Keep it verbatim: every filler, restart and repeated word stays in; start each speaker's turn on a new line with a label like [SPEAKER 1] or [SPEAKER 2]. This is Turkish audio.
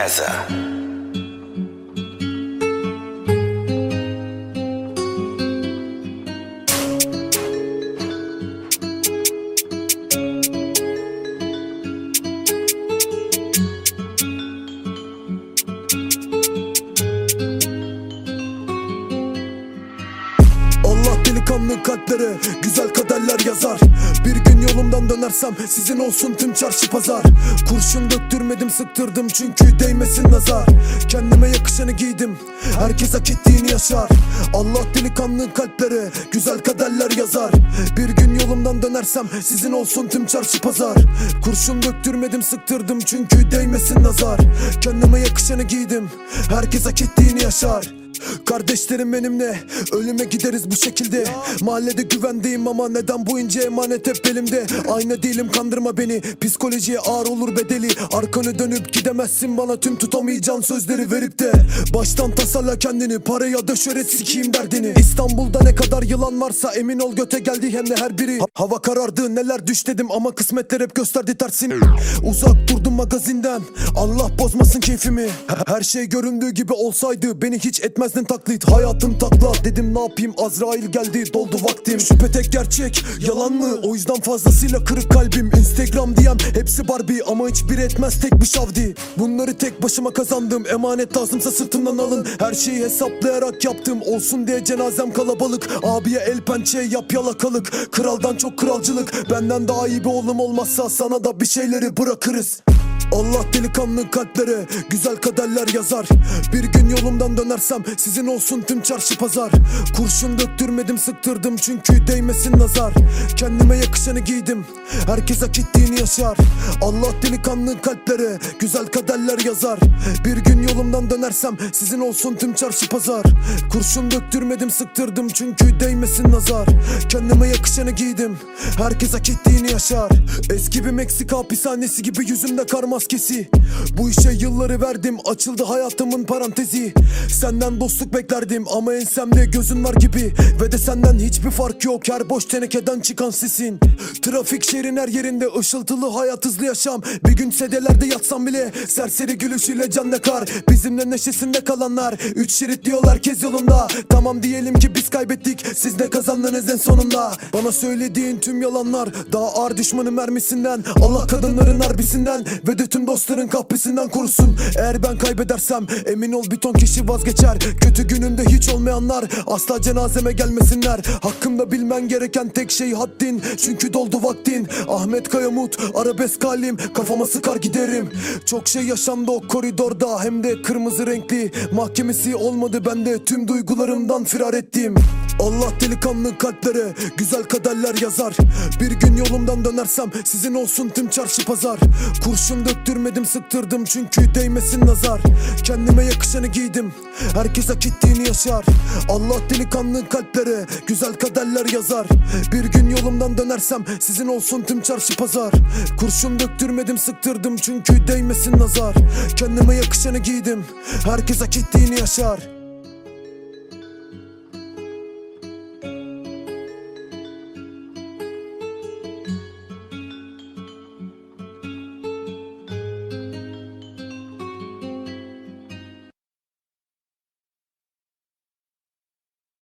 [SPEAKER 1] Gaza.
[SPEAKER 2] Allah delikanlı kalplere güzel kaderler yazar. Bir gün yolumdan dönersem sizin olsun tüm çarşı pazar. Kurşun döktürmedim, sıktırdım çünkü değmesin nazar. Kendime yakışanı giydim, herkes hak ettiğini yaşar. Allah delikanlı kalplere güzel kaderler yazar. Bir gün yolumdan dönersem sizin olsun tüm çarşı pazar. Kurşun döktürmedim, sıktırdım çünkü değmesin nazar. Kendime yakışanı giydim, herkes hak ettiğini yaşar. Kardeşlerim benimle ölüme gideriz bu şekilde. Mahallede güvendeyim ama neden bu ince emanet hep elimde. Ayna değilim, kandırma beni, psikolojiye ağır olur bedeli. Arkanı dönüp gidemezsin bana tüm tutamayacağın sözleri verip de. Baştan tasarla kendini, para ya da şöhret, sikiyim derdini. İstanbul'da ne kadar yılan varsa emin ol göte geldi hem de her biri. ha Hava karardı, neler düş dedim ama kısmetler hep gösterdi tersini. Uzak durdum magazinden, Allah bozmasın keyfimi. Her şey göründüğü gibi olsaydı beni hiç etmez taklit. Hayatım takla, dedim ne yapayım, Azrail geldi, doldu vaktim. Şüphe tek gerçek, yalan mı? O yüzden fazlasıyla kırık kalbim. Instagram diyem hepsi Barbie ama hiçbiri etmez tek bir şavdi. Bunları tek başıma kazandım, emanet lazımsa sırtımdan alın. Her şeyi hesaplayarak yaptım, olsun diye cenazem kalabalık. Abiye el pençe yap yalakalık, kraldan çok kralcılık. Benden daha iyi bir oğlum olmazsa sana da bir şeyleri bırakırız. Allah delikanlı kalplere güzel kaderler yazar. Bir gün yolumdan dönersem sizin olsun tüm çarşı pazar. Kurşun döktürmedim, sıktırdım çünkü değmesin nazar. Kendime yakışanı giydim, herkes hak ettiğini yaşar. Allah delikanlı kalplere güzel kaderler yazar. Bir gün yolumdan dönersem sizin olsun tüm çarşı pazar. Kurşun döktürmedim, sıktırdım çünkü değmesin nazar. Kendime yakışanı giydim, herkes hak ettiğini yaşar. Eski bir Meksika hapishanesi gibi yüzümde kar maskesi. Bu işe yılları verdim, açıldı hayatımın parantezi. Senden dostluk beklerdim ama ensemde gözün var gibi. Ve de senden hiçbir fark yok, her boş tenekeden çıkan sesin. Trafik şehrin her yerinde, ışıltılı hayat, hızlı yaşam. Bir gün sedelerde yatsam bile serseri gülüşüyle can yakar. Bizimle neşesinde kalanlar üç şerit diyor herkes yolunda. Tamam diyelim ki biz kaybettik, siz ne kazandınız en sonunda. Bana söylediğin tüm yalanlar daha ağır düşmanın mermisinden. Allah kadınların harbisinden ve de tüm dostların kahpesinden korusun. Eğer ben kaybedersem emin ol bir ton kişi vazgeçer. Kötü gününde hiç olmayanlar asla cenazeme gelmesinler. Hakkımda bilmen gereken tek şey haddin, çünkü doldu vaktin. Ahmet Kayamut, arabesk halim, kafama sıkar giderim. Çok şey yaşandı o koridorda, hem de kırmızı renkli. Mahkemesi olmadı bende, tüm duygularımdan firar ettim. Allah delikanlı kalplere güzel kaderler yazar. Bir gün yolumdan dönersem sizin olsun tüm çarşı pazar. Kurşun döktürmedim, sıktırdım çünkü değmesin nazar. Kendime yakışanı giydim, herkes hak ettiğini yaşar. Allah delikanlı kalplere güzel kaderler yazar. Bir gün yolumdan dönersem sizin olsun tüm çarşı pazar. Kurşun döktürmedim, sıktırdım çünkü değmesin nazar. Kendime yakışanı giydim, herkes hak ettiğini yaşar.